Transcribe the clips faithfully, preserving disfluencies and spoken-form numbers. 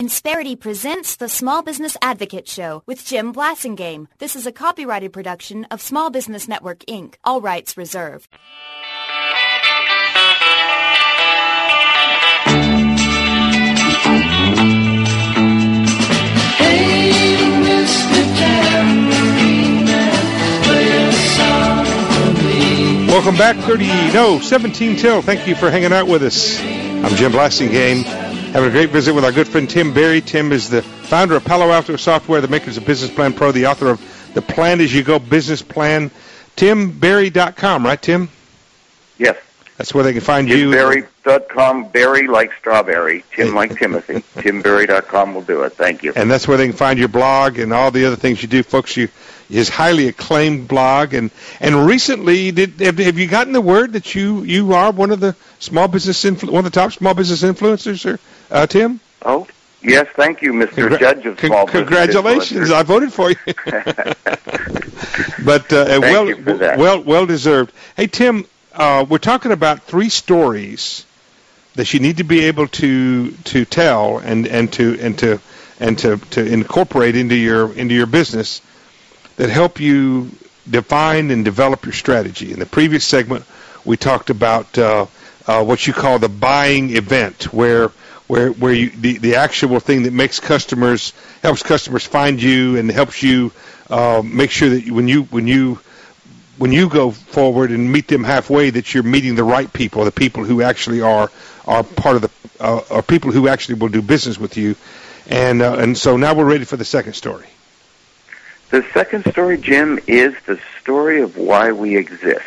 Insperity presents the Small Business Advocate Show with Jim Blasingame. This is a copyrighted production of Small Business Network, Incorporated. All rights reserved. Hey, Mister Tambourine Man, play a song for me. Welcome back, thirty, no, seventeen till. Thank you for hanging out with us. I'm Jim Blasingame. Having a great visit with our good friend Tim Berry. Tim is the founder of Palo Alto Software, the makers of Business Plan Pro, the author of The Plan As You Go Business Plan. tim berry dot com, right, Tim? Yes. That's where they can find you. tim berry dot com, berry like strawberry, Tim like Timothy. tim berry dot com will do it. Thank you. And that's where they can find your blog and all the other things you do, folks. You his highly acclaimed blog, and and recently, did have, have you gotten the word that you you are one of the small business influ- one of the top small business influencers, or uh, Tim? Oh, yes, thank you, Mister Congra- Judge of Small con- Congratulations, I voted for you. But uh, Thank well, you for that. well, well deserved. Hey, Tim, uh, we're talking about three stories that you need to be able to to tell and, and to and to and to, to incorporate into your into your business that help you define and develop your strategy. In the previous segment, we talked about uh, uh, what you call the buying event, where where where you the, the actual thing that makes customers helps customers find you and helps you uh, make sure that when you when you when you go forward and meet them halfway, that you're meeting the right people, the people who actually are are part of the uh, are people who actually will do business with you. And uh, and so now we're ready for the second story. The second story, Jim, is the story of why we exist.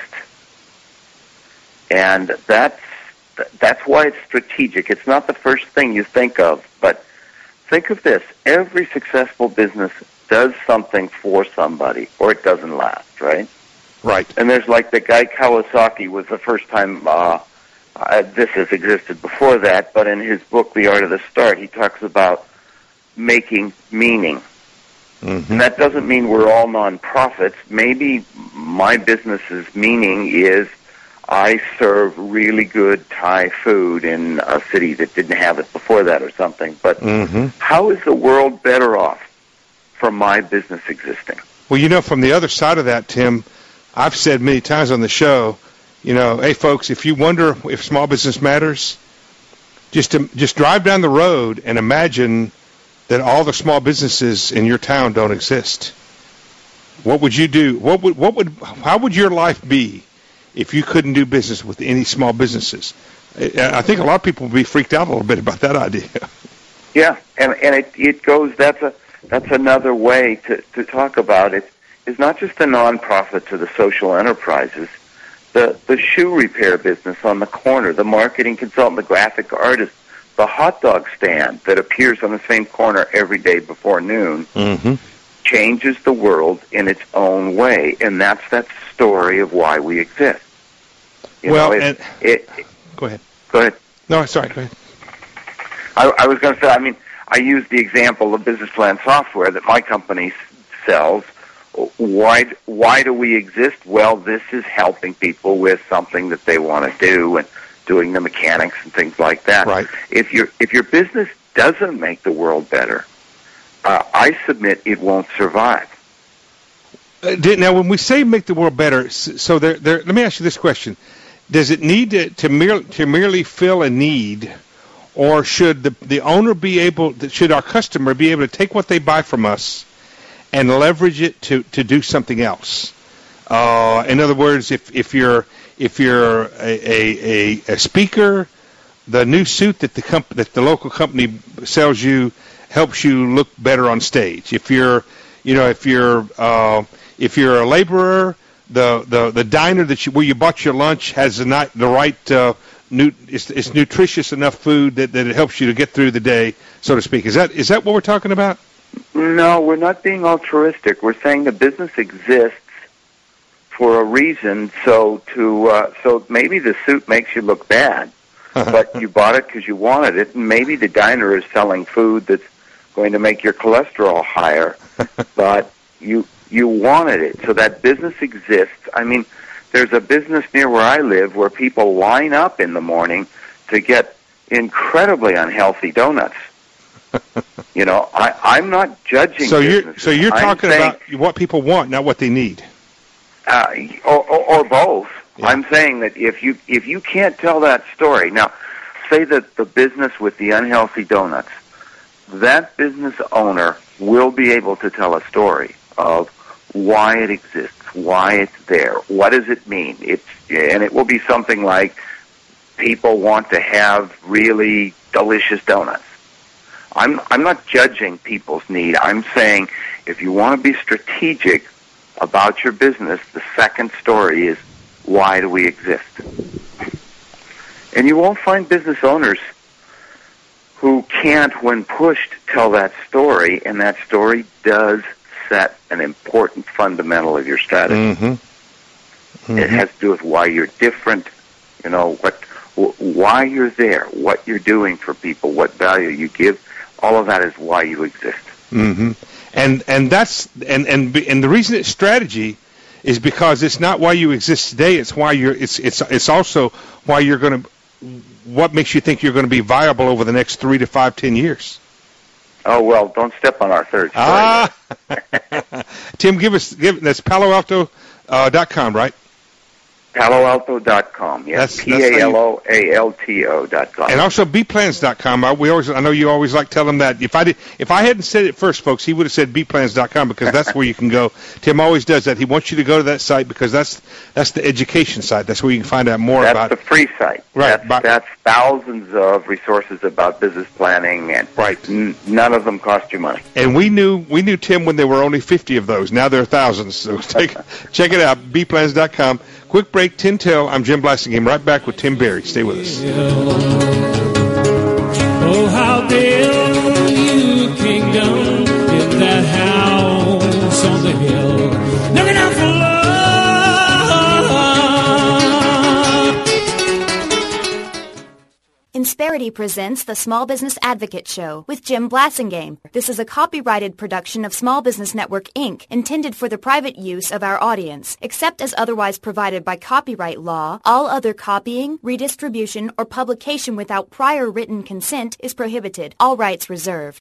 And that's that's why it's strategic. It's not the first thing you think of, but think of this. Every successful business does something for somebody, or it doesn't last, right? Right. And there's like the guy Kawasaki was the first time, uh, uh, this has existed before that, but in his book, The Art of the Start, he talks about making meaning. Mm-hmm. And that doesn't mean we're all nonprofits. Maybe my business's meaning is I serve really good Thai food in a city that didn't have it before that or something. But mm-hmm. How is the world better off for my business existing? Well, you know, from the other side of that, Tim, I've said many times on the show, you know, hey, folks, if you wonder if small business matters, just to, just drive down the road and imagine that all the small businesses in your town don't exist. What would you do? What would what would how would your life be if you couldn't do business with any small businesses? I think a lot of people would be freaked out a little bit about that idea. Yeah, and and it it goes. That's a that's another way to to talk about it. It's not just the nonprofits or the social enterprises. The the shoe repair business on the corner, the marketing consultant, the graphic artist, the hot dog stand that appears on the same corner every day before noon, mm-hmm. changes the world in its own way, and that's that story of why we exist. You well, know, it, and, it, it, go ahead. Go ahead. No, sorry, go ahead. I, I was going to say, I mean, I use the example of Business Plan Software that my company sells. Why, why do we exist? Well, this is helping people with something that they want to do and doing the mechanics and things like that. Right. If your if your business doesn't make the world better, uh, I submit it won't survive. Uh, now, when we say make the world better, so there, there, let me ask you this question: does it need to to, mere, to merely fill a need, or should the the owner be able? Should our customer be able to take what they buy from us and leverage it to, to do something else? Uh, in other words, if if you're if you're a, a, a speaker, the new suit that the comp- that the local company sells you helps you look better on stage. If you're, you know, if you're uh, if you're a laborer, the, the, the diner that you, where you bought your lunch has the not, the right uh, nu- it's, it's nutritious enough food that, that it helps you to get through the day, so to speak. Is that is that what we're talking about? No, we're not being altruistic. We're saying the business exists for a reason, so to uh, so maybe the suit makes you look bad, but you bought it because you wanted it, and maybe the diner is selling food that's going to make your cholesterol higher, but you you wanted it, so that business exists. I mean, there's a business near where I live where people line up in the morning to get incredibly unhealthy donuts, You know, I, I'm not judging. So you're businesses. so you're I'm talking saying, about what people want, not what they need. uh, or, or, or both. Yeah. I'm saying that if you if you can't tell that story now, say that the business with the unhealthy donuts, that business owner will be able to tell a story of why it exists, why it's there, what does it mean. It's and it will be something like people want to have really delicious donuts. I'm I'm not judging people's need. I'm saying if you want to be strategic about your business, the second story is why do we exist? And you won't find business owners who can't, when pushed, tell that story, and that story does set an important fundamental of your strategy. Mm-hmm. Mm-hmm. It has to do with why you're different, you know, what, wh- why you're there, what you're doing for people, what value you give. All of that is why you exist. Mm-hmm. And and that's and and be- and the reason it's strategy is because it's not why you exist today. It's why you're. It's it's it's also why you're going to. What makes you think you're going to be viable over the next three to five, ten years? Oh well, don't step on our third story. Ah, Tim, give us give that's Palo Alto uh, dot com, right? Palo Alto dot com. Yes, That's- P that's how A you- L O A L T O dot com. And also B plans dot com. I, we always, I know you always like telling them that. If I did, if I hadn't said it first, folks, he would have said B plans dot com because that's where you can go. Tim always does that. He wants you to go to that site because that's that's the education site. That's where you can find out more That's about. the free site. Right, That's, but- that's thousands of resources about business planning, and Right. n- none of them cost you money. And we knew we knew Tim when there were only fifty of those. Now there are thousands. So take, check it out, B plans dot com. Quick break, Tintel. I'm Jim Blasingame. Right back with Tim Berry. Stay with us. Oh, how build you a kingdom in that house on the hill, looking out for love. Insperity presents the Small Business Advocate Show with Jim Blasingame. This is a copyrighted production of Small Business Network, Incorporated, intended for the private use of our audience. Except as otherwise provided by copyright law, all other copying, redistribution, or publication without prior written consent is prohibited. All rights reserved.